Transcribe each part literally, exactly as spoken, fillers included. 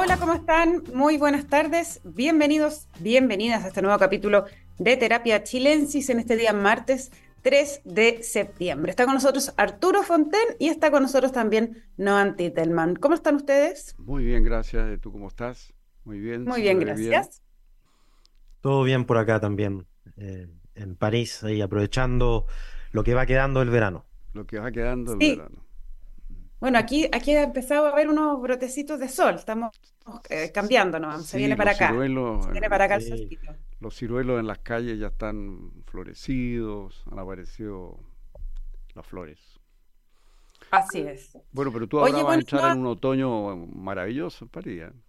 Hola, hola, ¿cómo están? Muy buenas tardes. Bienvenidos, bienvenidas a este nuevo capítulo de Terapia Chilensis en este día martes tres de septiembre. Está con nosotros Arturo Fonten y está con nosotros también Noam Titelman. ¿Cómo están ustedes? Muy bien, gracias. ¿Y tú cómo estás? Muy bien, Muy se te bien, ve bien. gracias. Todo bien por acá también, eh, en París, ahí aprovechando lo que va quedando del verano. Lo que va quedando el Sí, verano. bueno, aquí, aquí ha empezado a haber unos brotecitos de sol. Estamos eh, cambiando, Noam. Se Sí, viene para los acá. ciruelos, Se viene en- para acá el Sí. solcito. los ciruelos en las calles ya están florecidos, han aparecido las flores. Así es. Bueno, pero tú ahora Oye, vas a bueno, entrar en un otoño maravilloso en París, ¿eh?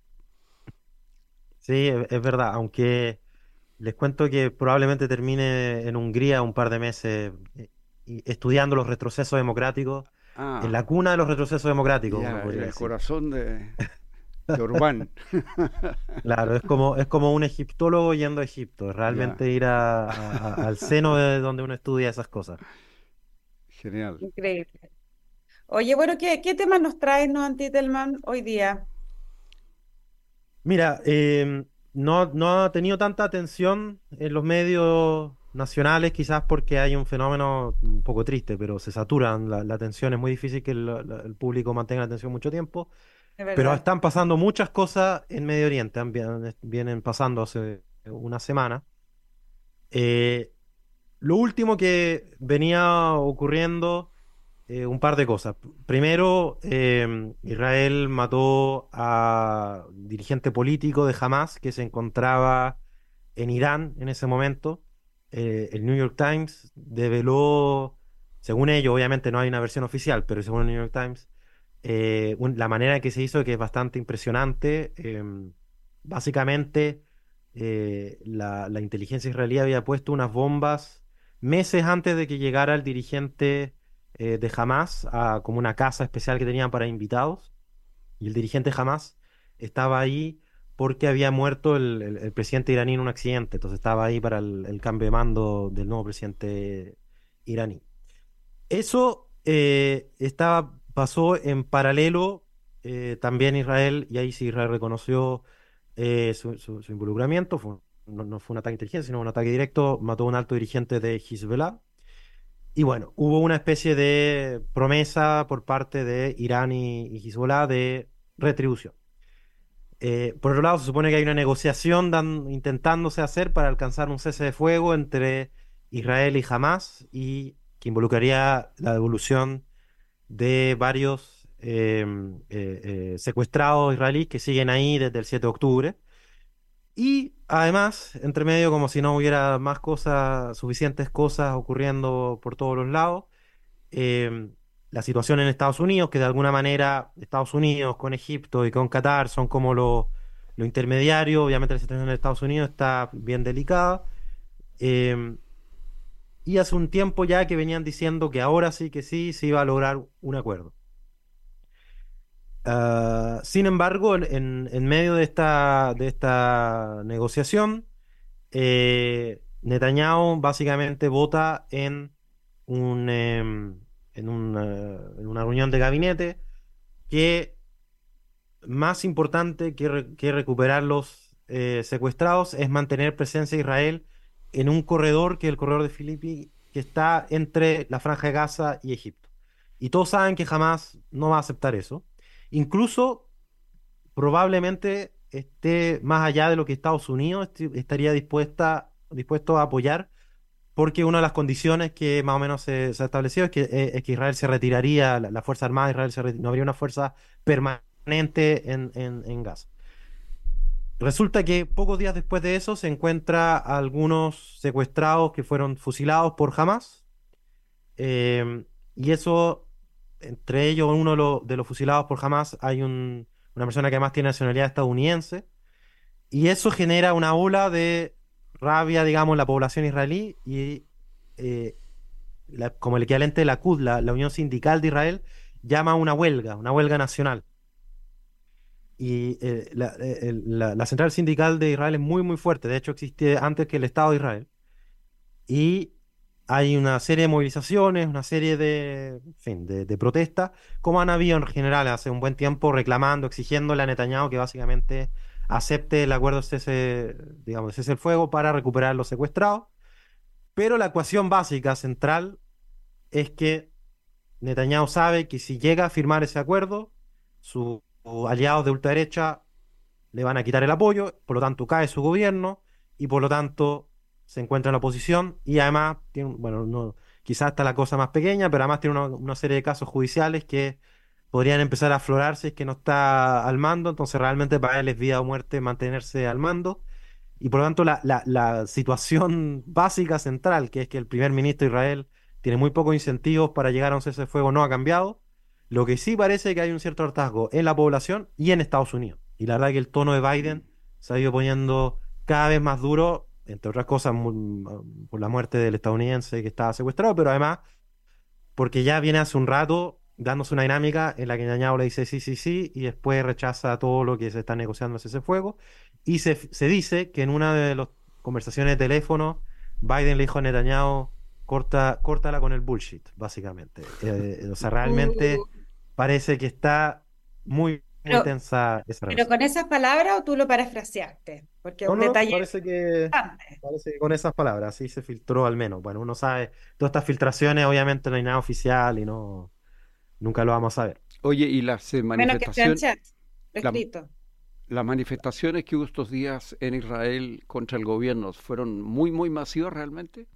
Sí, es, es verdad, aunque les cuento que probablemente termine en Hungría un par de meses eh, y- estudiando los retrocesos democráticos, en Ah, la cuna de los retrocesos democráticos, uno ya, en podría el decir. corazón de, de Orbán. Claro, es como, es como un egiptólogo yendo a Egipto, Ya, realmente ir a- a- a- al seno de donde uno estudia esas cosas. genial. increíble. Oye, bueno, ¿qué, qué temas nos traes, Noam Titelman, hoy día? Mira, em, no, no ha tenido tanta atención en los medios nacionales, quizás porque hay un fenómeno un poco triste, pero se saturan la, la atención, es muy difícil que el, la- el público mantenga la atención mucho tiempo, De pero verdad. están pasando muchas cosas en Medio Oriente, han- vienen, vienen pasando hace una semana. Eh, lo último que venía ocurriendo, eh, un par de cosas. Primero, em, Israel mató a un dirigente político de Hamas que se encontraba en Irán en ese momento. Eh, el New York Times develó, según ellos, obviamente no hay una versión oficial, pero según el New York Times, eh, un- la manera en que se hizo, que es bastante impresionante. Em, básicamente, eh, la, la inteligencia israelí había puesto unas bombas meses antes de que llegara el dirigente eh, de Hamas a como una casa especial que tenían para invitados. Y el dirigente Hamas estaba ahí porque había muerto el, el- el presidente iraní en un accidente. Entonces estaba ahí para el, el cambio de mando del nuevo presidente iraní. Eso eh, estaba, pasó en paralelo, eh, también Israel, y ahí sí Israel reconoció eh, su, su- su involucramiento. Fue, no, no fue un ataque inteligente, sino un ataque directo. Mató a un alto dirigente de Hezbollah. Y bueno, hubo una especie de promesa por parte de Irán y, y Hezbollah de retribución. Eh, por otro lado, se supone que hay una negociación dan- intentándose hacer para alcanzar un cese de fuego entre Israel y Hamas y que involucraría la devolución de varios eh, eh, eh, secuestrados israelíes que siguen ahí desde el siete de octubre. Y además, entre medio, como si no hubiera más cosas, suficientes cosas ocurriendo por todos los lados, eh, la situación en Estados Unidos, que de alguna manera Estados Unidos con Egipto y con Qatar son como lo, lo intermediario. Obviamente la situación en Estados Unidos está bien delicada. eh, y hace un tiempo ya que venían diciendo que ahora sí que sí se iba a lograr un acuerdo. Ah, sin embargo, en, en- en medio de esta, de esta negociación, eh, Netanyahu básicamente vota en un, em, en una, en una reunión de gabinete que más importante que, re- que recuperar los eh, secuestrados es mantener presencia de Israel en un corredor que es el corredor de Filipi, que está entre la Franja de Gaza y Egipto. Y todos saben que jamás no va a aceptar eso. Incluso probablemente esté más allá de lo que Estados Unidos esti- estaría dispuesta, dispuesto a apoyar, porque una de las condiciones que más o menos se, se ha establecido es que, eh, es que Israel se retiraría, la, la Fuerza Armada de Israel se reti- no habría una fuerza permanente en, en, en Gaza. Resulta que pocos días después de eso se encuentra a algunos secuestrados que fueron fusilados por Hamas, eh, y eso, entre ellos, uno de, los de los fusilados por Hamas, hay un- una persona que además tiene nacionalidad estadounidense, y eso genera una ola de rabia, digamos, en la población israelí, y eh, la- como el equivalente de la C U D, la, la Unión Sindical de Israel, llama a una huelga, una huelga nacional. Y eh, la, eh, el- la- la central sindical de Israel es muy, muy fuerte. De hecho, existe antes que el Estado de Israel. Y hay una serie de movilizaciones, una serie de, en fin, de, de protestas, como han habido en general hace un buen tiempo reclamando, exigiéndole a Netanyahu que básicamente acepte el acuerdo de cese, digamos, de cese el fuego para recuperar los secuestrados. Pero la ecuación básica central es que Netanyahu sabe que si llega a firmar ese acuerdo, sus aliados de ultraderecha le van a quitar el apoyo, por lo tanto cae su gobierno y por lo tanto se encuentra en la oposición y además tiene, un- bueno, no, quizás está la cosa más pequeña, pero además tiene una, una serie de casos judiciales que podrían empezar a aflorar si es que no está al mando, entonces realmente para él es vida o muerte mantenerse al mando. Y por lo tanto, la, la, la situación básica central, que es que el primer ministro de Israel tiene muy pocos incentivos para llegar a un cese de fuego, no ha cambiado. Lo que sí parece que hay un cierto hartazgo en la población y en Estados Unidos. Y la verdad que el tono de Biden se ha ido poniendo cada vez más duro, entre otras cosas, mu- por la muerte del estadounidense que estaba secuestrado, pero además porque ya viene hace un rato dándose una dinámica en la que Netanyahu le dice sí, sí, sí, y después rechaza todo lo que se está negociando ese fuego. Y se, se dice que en una de las conversaciones de teléfono, Biden le dijo a Netanyahu, corta, córtala con el bullshit, básicamente. Eh, o sea, realmente Uh, parece que está muy, muy pero, tensa esa pero relación. con esas palabras o tú lo parafraseaste, porque es No, un no, no, detalle parece que, importante. parece que con esas palabras, así se filtró al menos. Bueno, uno sabe, todas estas filtraciones obviamente no hay nada oficial y no, nunca lo vamos a ver. Oye, y las eh, Menos que sea en manifestaciones, chat, la- escrito. las manifestaciones que hubo estos días en Israel contra el gobierno fueron muy, muy masivas realmente.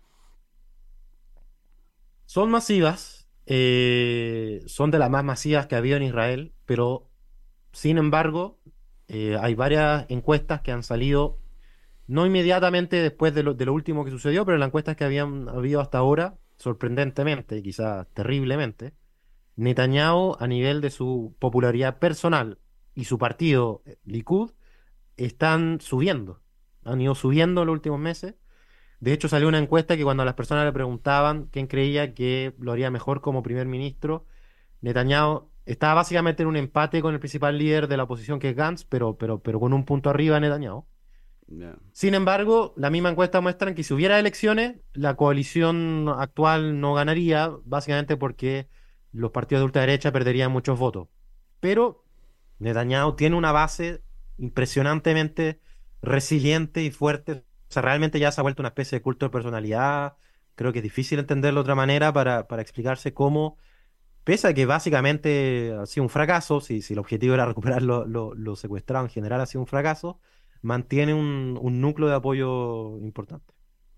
Son masivas, eh, son de las más masivas que ha habido en Israel, pero sin embargo, eh, hay varias encuestas que han salido, no inmediatamente después de lo, de lo último que sucedió, pero las encuestas que habían habido hasta ahora, sorprendentemente, quizás terriblemente, Netanyahu a nivel de su popularidad personal y su partido, eh, Likud, están subiendo. Han ido subiendo en los últimos meses. De hecho, salió una encuesta que cuando las personas le preguntaban quién creía que lo haría mejor como primer ministro, Netanyahu estaba básicamente en un empate con el principal líder de la oposición, que es Gantz, pero, pero, pero con un punto arriba de Netanyahu. Ya. Sin embargo, la misma encuesta muestra que si hubiera elecciones, la coalición actual no ganaría, básicamente porque los partidos de ultraderecha perderían muchos votos. Pero Netanyahu tiene una base impresionantemente resiliente y fuerte. O sea, realmente ya se ha vuelto una especie de culto de personalidad. Creo que es difícil entenderlo de otra manera para, para explicarse cómo, pese a que básicamente ha sido un fracaso, si, si el objetivo era recuperar lo, lo, lo secuestrado en general ha sido un fracaso, mantiene un, un núcleo de apoyo importante.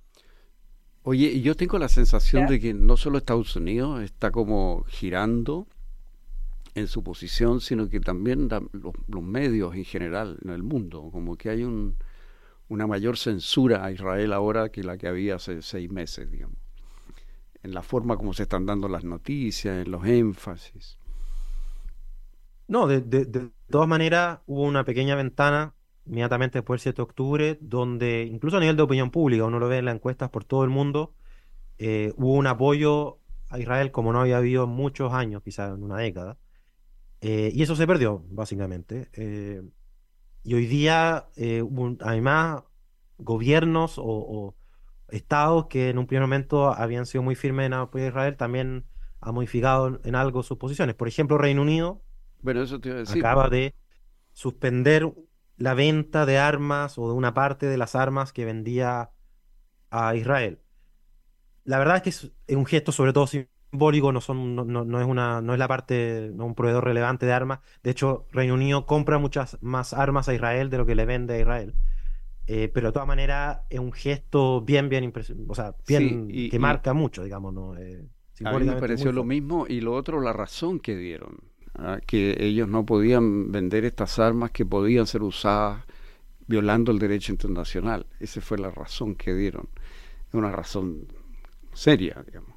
Oye, y yo tengo la sensación ¿Ya? de que no solo Estados Unidos está como girando en su posición, sino que también la- los, los medios en general en el mundo, como que hay un, una mayor censura a Israel ahora que la que había hace seis meses, digamos, en la forma como se están dando las noticias, en los énfasis. No, de, de- de todas maneras hubo una pequeña ventana inmediatamente después del siete de octubre, donde incluso a nivel de opinión pública, uno lo ve en las encuestas por todo el mundo, eh, hubo un apoyo a Israel como no había habido en muchos años, quizás en una década, eh, y eso se perdió, básicamente. Eh, y hoy día, eh, hubo un- además, gobiernos o, o estados que en un primer momento habían sido muy firmes en apoyo a Israel, también han modificado en en algo sus posiciones. Por ejemplo, Reino Unido Bueno, eso te iba a decir, acaba de suspender la venta de armas o de una parte de las armas que vendía a Israel. La verdad es que es, es un gesto sobre todo simbólico, no son, no, no- no es una, no es la parte, no es un proveedor relevante de armas. De hecho, Reino Unido compra muchas más armas a Israel de lo que le vende a Israel. Eh, pero de todas maneras es un gesto bien, bien impresionante, o sea, sí, bien y, que y marca mucho, digamos, ¿no? Eh, a mí me simbólicamente es muy pareció lo fuerte. mismo y lo otro, la razón que dieron, ¿ah? Que ellos no podían vender estas armas que podían ser usadas violando el derecho internacional. Esa fue la razón que dieron. Es una razón seria, digamos.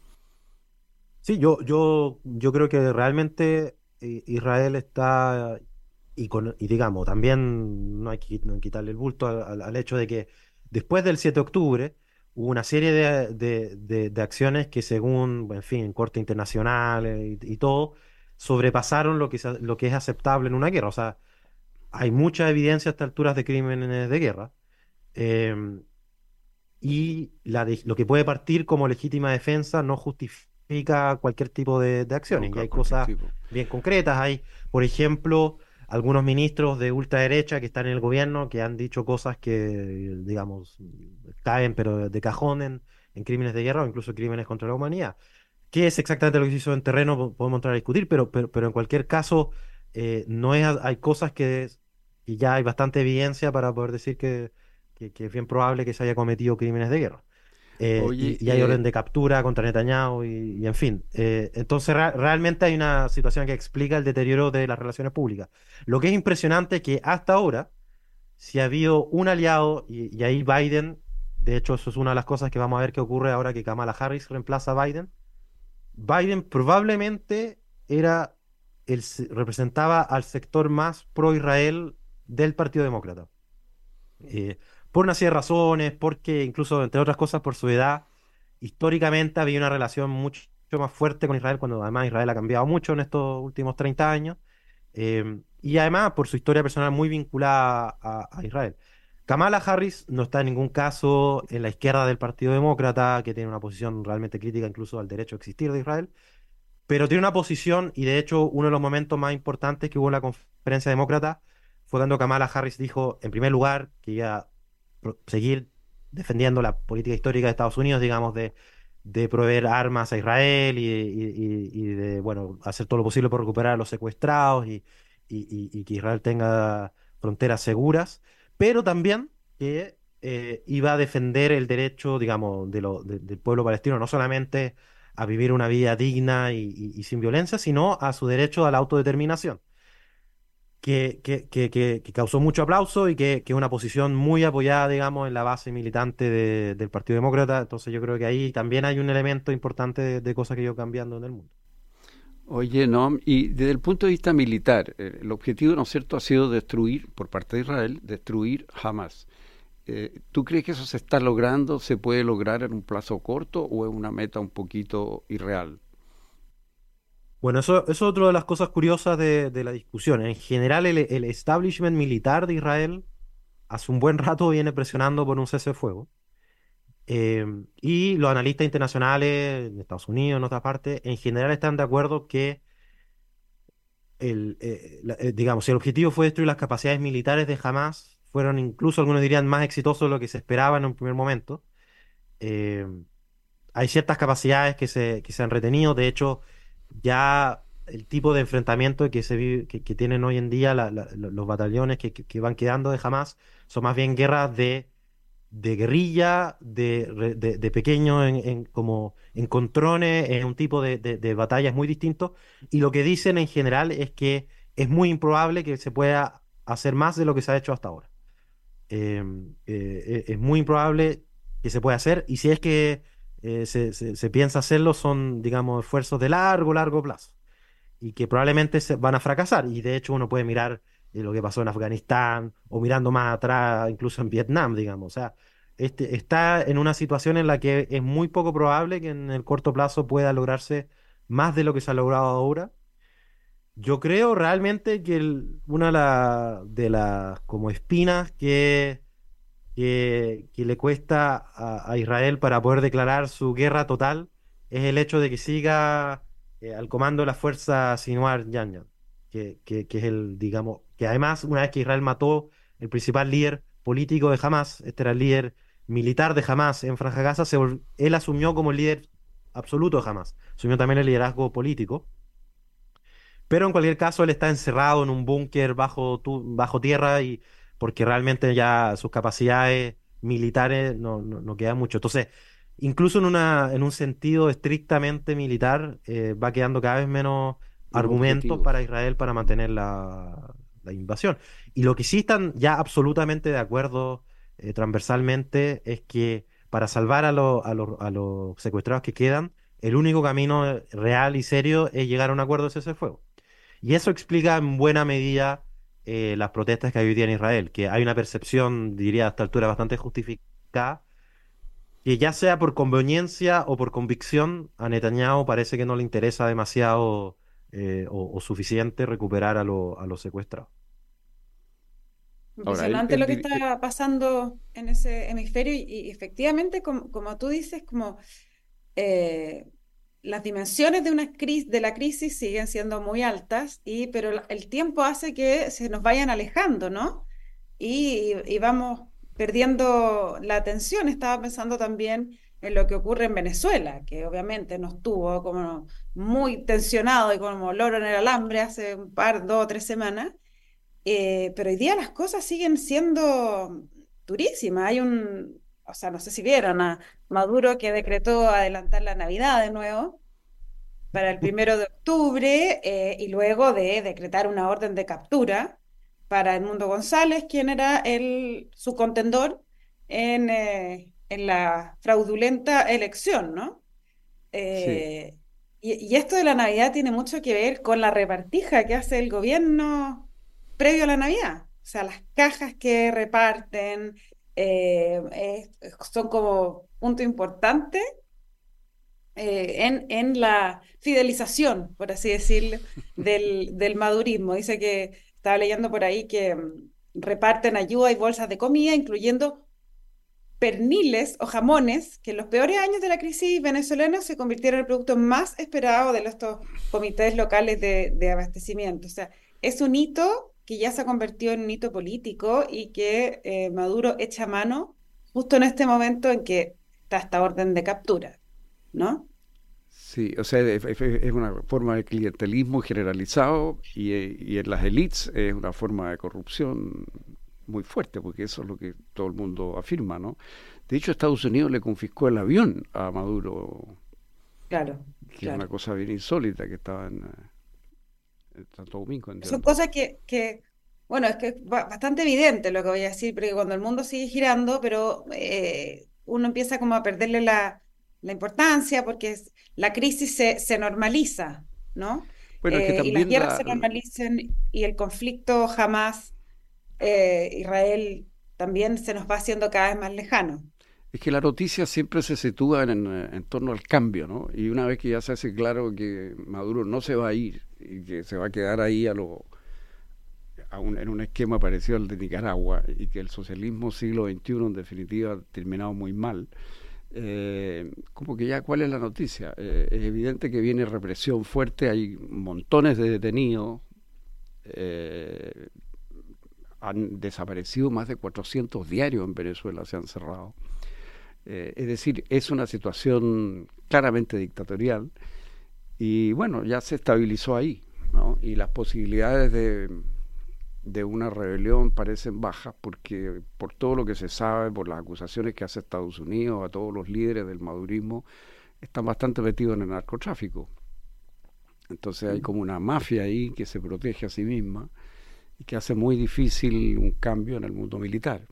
Sí, yo, yo, yo creo que realmente eh, Israel está, y, con, y digamos, también no hay que no hay que quitarle el bulto al, al- al hecho de que después del siete de octubre hubo una serie de, de- de- de acciones que según, bueno, en fin, Corte Internacional eh, y, y todo, sobrepasaron lo que, es- lo que es aceptable en una guerra. O sea, hay mucha evidencia a estas alturas de crímenes de guerra. Em, y la de- lo que puede partir como legítima defensa no justifica cualquier tipo de, de acciones. Y Nunca hay cualquier cosas tipo. bien concretas. Hay, por ejemplo, algunos ministros de ultraderecha que están en el gobierno que han dicho cosas que, digamos, caen, pero de cajón en, en crímenes de guerra o incluso crímenes contra la humanidad. ¿Qué es exactamente lo que se hizo en terreno? Po- Podemos entrar a discutir, pero, pero, pero en cualquier caso, eh, no es, hay cosas que, que ya hay bastante evidencia para poder decir que, que, que es bien probable que se haya cometido crímenes de guerra. Eh, Oye, y, y hay orden eh, de captura contra Netanyahu y, y en fin. Eh, entonces, ra- realmente hay una situación que explica el deterioro de las relaciones públicas. Lo que es impresionante es que hasta ahora, si ha habido un aliado, y, y ahí Biden, de hecho, eso es una de las cosas que vamos a ver que ocurre ahora que Kamala Harris reemplaza a Biden. Biden probablemente era el, se- representaba al sector más pro-Israel del Partido Demócrata. Eh, por una serie de razones, porque incluso, entre otras cosas, por su edad, históricamente había una relación mucho más fuerte con Israel, cuando además Israel ha cambiado mucho en estos últimos treinta años, eh, y además por su historia personal muy vinculada a, a Israel. Kamala Harris no está en ningún caso en la izquierda del Partido Demócrata, que tiene una posición realmente crítica incluso al derecho a existir de Israel, pero tiene una posición, y de hecho uno de los momentos más importantes que hubo en la conferencia demócrata fue cuando Kamala Harris dijo, en primer lugar, que iba a pro- seguir defendiendo la política histórica de Estados Unidos, digamos, de, de proveer armas a Israel y, y- y- y de, bueno, hacer todo lo posible por recuperar a los secuestrados y, y- y- y que Israel tenga fronteras seguras, pero también que eh, iba a defender el derecho, digamos, de lo- de- del pueblo palestino, no solamente a vivir una vida digna y, y- y sin violencia, sino a su derecho a la autodeterminación, que, que, que, que- que causó mucho aplauso y que, que es una posición muy apoyada, digamos, en la base militante de- del Partido Demócrata. Entonces yo creo que ahí también hay un elemento importante de, de cosas que yo cambiando en el mundo. oye, no, y desde el punto de vista militar, eh, el objetivo, ¿no es cierto?, ha sido destruir, por parte de Israel, destruir Hamas. Eh, ¿tú crees que eso se está logrando, se puede lograr en un plazo corto o es una meta un poquito irreal? Bueno, eso, eso es otra de las cosas curiosas de, de la discusión. En general, el, el establishment militar de Israel hace un buen rato viene presionando por un cese de fuego. Eh, y los analistas internacionales, en Estados Unidos, en otras partes, en general están de acuerdo que, el, eh, la- eh, digamos, si el objetivo fue destruir las capacidades militares de Hamas, fueron incluso algunos dirían más exitosos de lo que se esperaba en un primer momento. Eh, Hay ciertas capacidades que se, que se han retenido, de hecho, ya el tipo de enfrentamiento que, se vi- que, que tienen hoy en día la- la- lo- los batallones que, que- que van quedando de Hamas son más bien guerras de de guerrilla, de, re- de, de pequeños en, en- como encontrones, en un tipo de, de, de batallas muy distintos. Y lo que dicen en general es que es muy improbable que se pueda hacer más de lo que se ha hecho hasta ahora. Eh, eh, e- es muy improbable que se pueda hacer, y si es que eh, se, se- se piensa hacerlo, son, digamos, esfuerzos de largo, largo plazo y que probablemente se van a fracasar. Y de hecho uno puede mirar eh, lo que pasó en Afganistán o mirando más atrás, incluso en Vietnam, digamos. O sea, este, está en una situación en la que es muy poco probable que en el corto plazo pueda lograrse más de lo que se ha logrado ahora. Yo creo realmente que el- una de, la- de las como espinas que, que, que le cuesta a, a Israel para poder declarar su guerra total es el hecho de que siga eh, al comando de la fuerza Sinwar Yanya, que, que, que es el, digamos, que además, una vez que Israel mató el principal líder político de Hamas, este era el líder militar de Hamas en Franja Gaza, se vol- él asumió como el líder absoluto de Hamas, asumió también el liderazgo político. Pero en cualquier caso, él está encerrado en un búnker bajo, tu- bajo tierra y porque realmente ya sus capacidades militares no, no, no quedan mucho. Entonces, incluso en una, en un sentido estrictamente militar, eh, va quedando cada vez menos Los argumentos objetivos. para Israel para mantener la, la invasión. Y lo que sí están ya absolutamente de acuerdo eh, transversalmente es que para salvar a, los a, los a los secuestrados que quedan, el único camino eh, real y serio es llegar a un acuerdo de cese de fuego. Y eso explica en buena medida eh, las protestas que hay hoy día en Israel, que hay una percepción, diría a esta altura, bastante justificada, que ya sea por conveniencia o por convicción, a Netanyahu parece que no le interesa demasiado eh, o, o suficiente recuperar a, lo- a los secuestrados. Ahora, él, Impresionante él lo que dir- eh, está pasando en ese hemisferio y, y efectivamente, como, como tú dices, como eh, las dimensiones de una crisis, de la crisis siguen siendo muy altas, y, pero la- el tiempo hace que se nos vayan alejando, ¿no? Y, y vamos perdiendo la atención. Estaba pensando también en lo que ocurre en Venezuela, que obviamente nos tuvo como muy tensionado y como loro en el alambre hace un par, dos o tres semanas. Eh, pero hoy día las cosas siguen siendo durísimas. Hay un, o sea, no sé si vieron a Maduro que decretó adelantar la Navidad de nuevo para el primero de octubre, eh, y luego de decretar una orden de captura para Edmundo González, quien era el, su contendor en, eh, en la fraudulenta elección, ¿no? sí, Eh, y, y esto de la Navidad tiene mucho que ver con la repartija que hace el gobierno previo a la Navidad. O sea, las cajas que reparten eh, eh, son como punto importante eh, en, en la fidelización, por así decirlo, del, del madurismo. Dice que estaba leyendo por ahí que mm, reparten ayuda y bolsas de comida, incluyendo perniles o jamones, que en los peores años de la crisis venezolana se convirtieron en el producto más esperado de estos comités locales de, de abastecimiento. O sea, es un hito que ya se ha convertido en un hito político y que eh, Maduro echa mano justo en este momento en que está esta orden de captura, ¿no? sí, o sea, es, es- es una forma de clientelismo generalizado y, eh, y en las élites es una forma de corrupción muy fuerte, porque eso es lo que todo el mundo afirma, ¿no? De hecho, Estados Unidos le confiscó el avión a Maduro, Claro, que es una claro. cosa bien insólita, que estaba en, eh, en Santo Domingo, Son entiendo. cosas que, que, bueno, es que es ba- bastante evidente lo que voy a decir, porque cuando el mundo sigue girando, pero eh, uno empieza como a perderle la, la importancia porque es- la crisis se, se normaliza, ¿no? Bueno, es que Eh, y las también guerras la, se normalizan y el conflicto jamás, eh, Israel también se nos va haciendo cada vez más lejano. es que la noticia siempre se sitúa en, en, en torno al cambio, ¿no? Y una vez que ya se hace claro que Maduro no se va a ir y que se va a quedar ahí a lo, a un, en un esquema parecido al de Nicaragua y que el socialismo siglo veintiuno en definitiva ha terminado muy mal, eh, como que ya cuál es la noticia. Eh, es evidente que viene represión fuerte, hay montones de detenidos, eh, han desaparecido más de cuatrocientos diarios en Venezuela, se han cerrado. Eh, es decir, es una situación claramente dictatorial y bueno, ya se estabilizó ahí, ¿no? Y las posibilidades de, de una rebelión parecen bajas porque por todo lo que se sabe, por las acusaciones que hace Estados Unidos a todos los líderes del madurismo, están bastante metidos en el narcotráfico. Entonces hay como una mafia ahí que se protege a sí misma y que hace muy difícil un cambio en el mundo militar.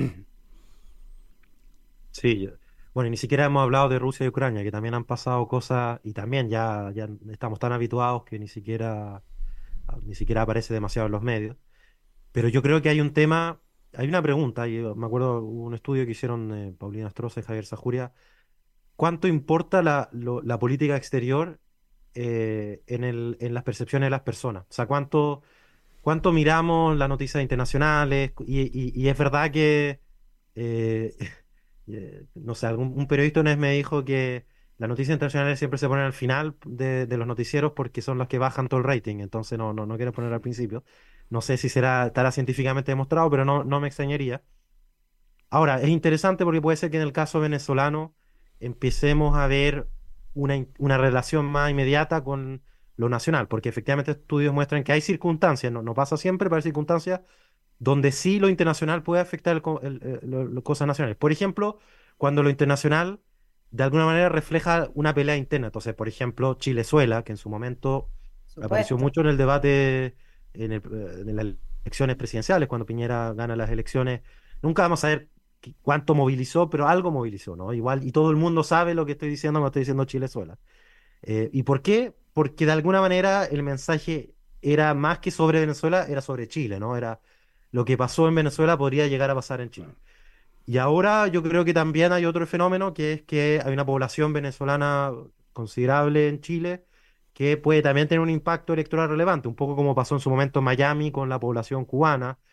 Sí, yo- bueno, y ni siquiera hemos hablado de Rusia y Ucrania, que también han pasado cosas y también ya, ya estamos tan habituados que ni siquiera, ni siquiera aparece demasiado en los medios. Pero yo creo que hay un tema, hay una pregunta, y eh, me acuerdo hubo un estudio que hicieron eh, Paulina Stroza y Javier Sajuria. ¿Cuánto importa la, lo- la política exterior eh, en el, en las percepciones de las personas? O sea, ¿cuánto, cuánto miramos las noticias internacionales? Y, y- y es verdad que, eh, eh, no sé, algún, un periodista una vez me dijo que las noticias internacionales siempre se ponen al final de, de los noticieros porque son las que bajan todo el rating, entonces no, no, no quiero poner al principio. No sé si será, estará científicamente demostrado, pero no, no me extrañaría. Ahora, es interesante porque puede ser que en el caso venezolano empecemos a ver una, in- una relación más inmediata con lo nacional, porque efectivamente estudios muestran que hay circunstancias, no, no pasa siempre, pero hay circunstancias donde sí lo internacional puede afectar el co- el- el- lo- lo- cosas nacionales. Por ejemplo, cuando lo internacional de alguna manera refleja una pelea interna. Entonces, por ejemplo, Chilezuela, que en su momento apareció Supuesto. mucho en el debate en, el- eh, en las elecciones presidenciales, cuando Piñera gana las elecciones. Nunca vamos a ver qué- cuánto movilizó, pero algo movilizó, ¿no? Igual, y todo el mundo sabe lo que estoy diciendo cuando estoy diciendo Chilezuela. Eh, ¿y por qué? Porque de alguna manera el mensaje era más que sobre Venezuela, era sobre Chile, ¿no? Era lo que pasó en Venezuela podría llegar a pasar en Chile. Claro. Y ahora yo creo que también hay otro fenómeno, que es que hay una población venezolana considerable en Chile que puede también tener un impacto electoral relevante, un poco como pasó en su momento en Miami con la población cubana,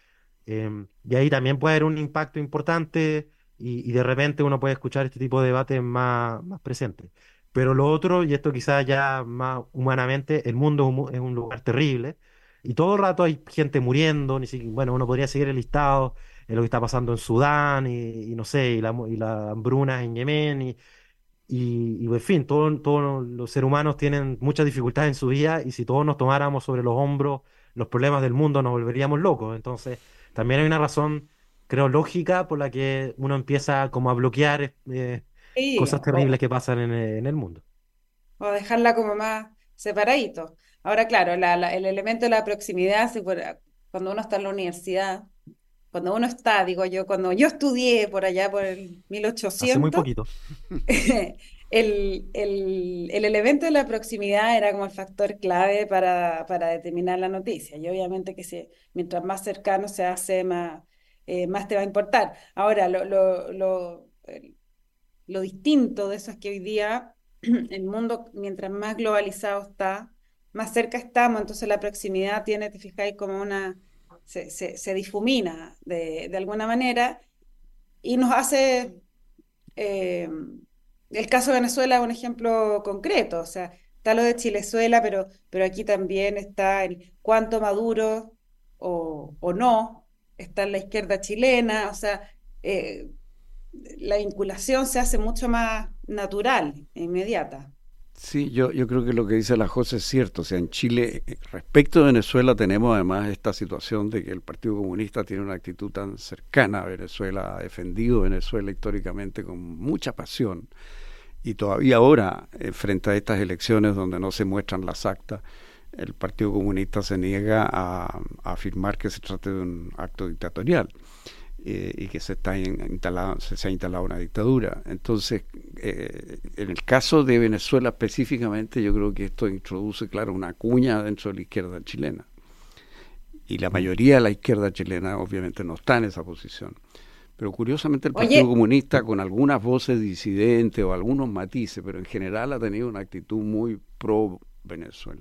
Em, y ahí también puede haber un impacto importante y, y de repente uno puede escuchar este tipo de debates más, más presentes. Pero lo otro, y esto quizás ya más humanamente, el mundo es un, mu- es un lugar terrible y todo el rato hay gente muriendo, ni siquiera, bueno, uno podría seguir el listado de lo que está pasando en Sudán y, y no sé, y la, mu- y la hambruna en Yemen y, y, y, en fin, todo- todos los seres humanos tienen muchas dificultades en su vida y si todos nos tomáramos sobre los hombros los problemas del mundo nos volveríamos locos. Entonces, también hay una razón, creo, lógica por la que uno empieza como a bloquear eh, Sí, cosas terribles o, que pasan en, el en el mundo. o dejarla como más separadito. Ahora, claro, la- la- el elemento de la proximidad, si fuera- cuando uno está en la universidad, cuando uno está, digo yo, cuando yo estudié por allá por el Hace muy mil ochocientos, poquito. el, el, el elemento de la proximidad era como el factor clave para, para determinar la noticia. Y obviamente que si, mientras más cercano se hace, más, eh, más te va a importar. Ahora, lo, lo, lo, el- lo distinto de eso es que hoy día el mundo, mientras más globalizado está, más cerca estamos, entonces la proximidad tiene, te fijáis, como una, se, se, se difumina de, de alguna manera y nos hace, eh, el caso de Venezuela es un ejemplo concreto, o sea, está lo de Chilezuela, pero, pero aquí también está el cuánto Maduro o, o no, está en la izquierda chilena, o sea, eh, la vinculación se hace mucho más natural e inmediata. Sí, yo, yo creo que lo que dice la José es cierto. O sea, en Chile, eh, respecto a Venezuela, tenemos además esta situación de que el Partido Comunista tiene una actitud tan cercana a Venezuela, ha defendido Venezuela históricamente con mucha pasión. Y todavía ahora, eh, frente a estas elecciones donde no se muestran las actas, el Partido Comunista se niega a, a afirmar que se trate de un acto dictatorial eh, y que se está in- instalado, se, se ha instalado una dictadura. Entonces, eh, en el caso de Venezuela específicamente, yo creo que esto introduce, claro, una cuña dentro de la izquierda chilena. Y la Mm. mayoría de la izquierda chilena obviamente no está en esa posición. Pero curiosamente el Partido Oye, Comunista, con algunas voces disidentes o algunos matices, pero en general ha tenido una actitud muy pro Venezuela.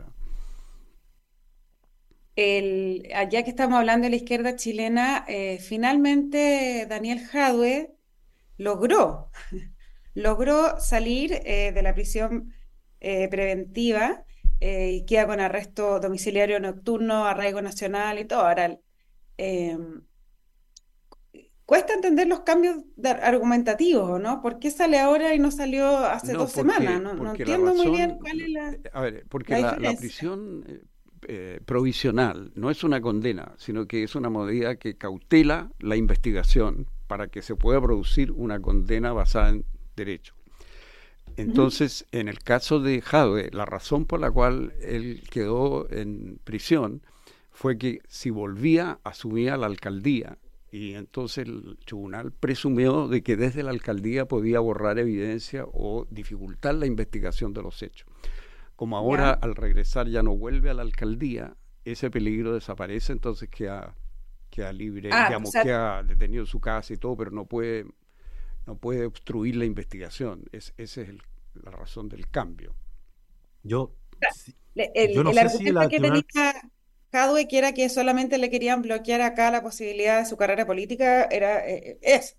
el, allá que estamos hablando de la izquierda chilena, eh, finalmente Daniel Jadwe logró, logró salir eh, de la prisión eh, preventiva eh, y queda con arresto domiciliario nocturno, arraigo nacional y todo. Ahora, eh, cuesta entender los cambios de- argumentativos, ¿no? ¿Por qué sale ahora y no salió hace No, dos semanas? porque, No, no porque la entiendo muy bien razón, cuál es la, a ver, porque la la, la diferencia. prisión eh, eh, provisional no es una condena, sino que es una medida que cautela la investigación para que se pueda producir una condena basada en derecho. Ujú. Entonces, en el caso de Jadwe, la razón por la cual él quedó en prisión fue que si volvía, asumía la alcaldía. Y entonces el tribunal presumió de que desde la alcaldía podía borrar evidencia o dificultar la investigación de los hechos. Como ahora ¿Ya? al regresar ya no vuelve a la alcaldía, ese peligro desaparece, entonces queda, queda libre, Ah, o digamos, sea, queda detenido en su casa y todo, pero no puede no puede obstruir la investigación. Es, esa es el, la razón del cambio. Yo, sí- le- yo el, no el sé si argumento el que tenía tribunal, Jadwe, que era que solamente le querían bloquear acá la posibilidad de su carrera política, era eh, eso.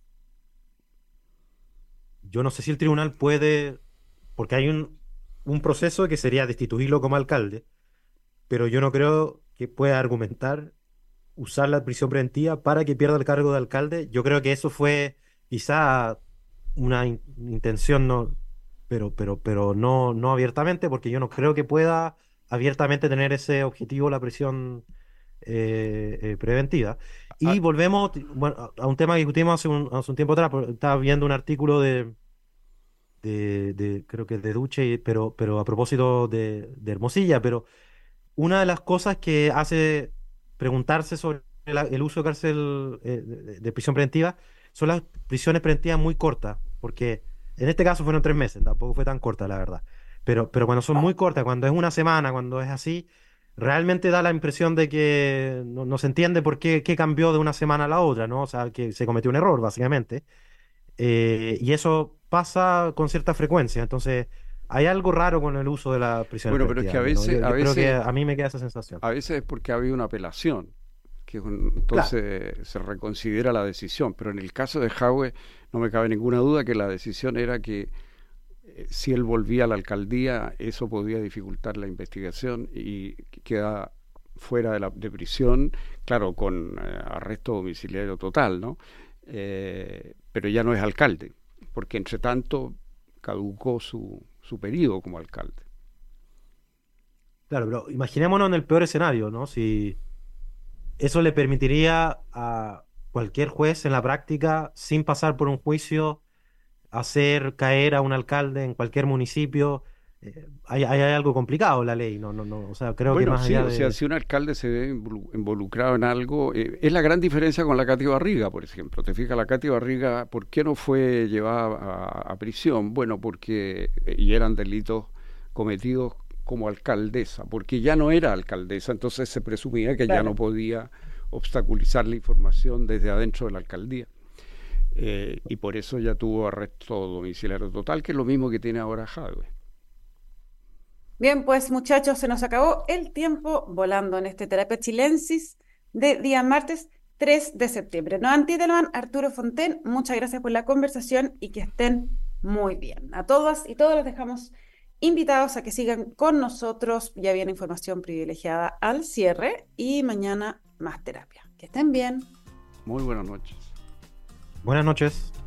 yo no sé si el tribunal puede, porque hay un, un proceso que sería destituirlo como alcalde, pero yo no creo que pueda argumentar usar la prisión preventiva para que pierda el cargo de alcalde. Yo creo que eso fue quizá una in- intención, no, pero, pero, pero no, no abiertamente, porque yo no creo que pueda abiertamente tener ese objetivo la prisión eh, eh, preventiva. Ah, Y volvemos ti- bueno, a a un tema que discutimos hace un, hace un tiempo atrás, porque estaba viendo un artículo de, de, de- creo que de Duche, pero, pero a propósito de, de Hermosilla, pero una de las cosas que hace preguntarse sobre la- el uso de cárcel eh, de, de prisión preventiva son las prisiones preventivas muy cortas, porque en este caso fueron tres meses, tampoco fue tan corta, la verdad. Pero, pero cuando son muy cortas, cuando es una semana, cuando es así, realmente da la impresión de que no, no se entiende por qué, qué cambió de una semana a la otra, ¿no? O sea, que se cometió un error, básicamente. Eh, y eso pasa con cierta frecuencia. Entonces, hay algo raro con el uso de las prisiones bueno, pero es preventivas, que a al menos. Yo, veces, a yo creo que veces, a mí me queda esa sensación. a veces es porque ha habido una apelación. que un- entonces claro, se reconsidera la decisión. Pero en el caso de Jadwe no me cabe ninguna duda que la decisión era que eh, si él volvía a la alcaldía, eso podía dificultar la investigación y queda fuera de la de prisión, claro, con eh, arresto domiciliario total, ¿no? Eh, pero ya no es alcalde, porque entre tanto caducó su, su periodo como alcalde. Claro, pero imaginémonos en el peor escenario, ¿no? Si eso le permitiría a cualquier juez en la práctica, sin pasar por un juicio, hacer caer a un alcalde en cualquier municipio. Eh, hay, hay, hay algo complicado en la ley, no, no, no. O sea, creo que Bueno, más sí, allá o sea, de. si un alcalde se ve involu- involucrado en algo, eh, es la gran diferencia con la Katy Barriga, por ejemplo. Te fijas, la Katy Barriga, ¿por qué no fue llevada a, a prisión? Bueno, porque, eh, y eran delitos cometidos como alcaldesa, porque ya no era alcaldesa, entonces se presumía que ya Claro. no podía obstaculizar la información desde adentro de la alcaldía. Eh, y por eso ya tuvo arresto domiciliario total, que es lo mismo que tiene ahora Jadwe. Bien, pues muchachos, se nos acabó el tiempo volando en este Terapia Chilensis de día martes tres de septiembre. Noam Titelman, Arturo Fonten, muchas gracias por la conversación y que estén muy bien. A todas y todos los dejamos invitados a que sigan con nosotros. Ya viene información privilegiada al cierre y mañana más terapia. Que estén bien. Muy buenas noches. Buenas noches.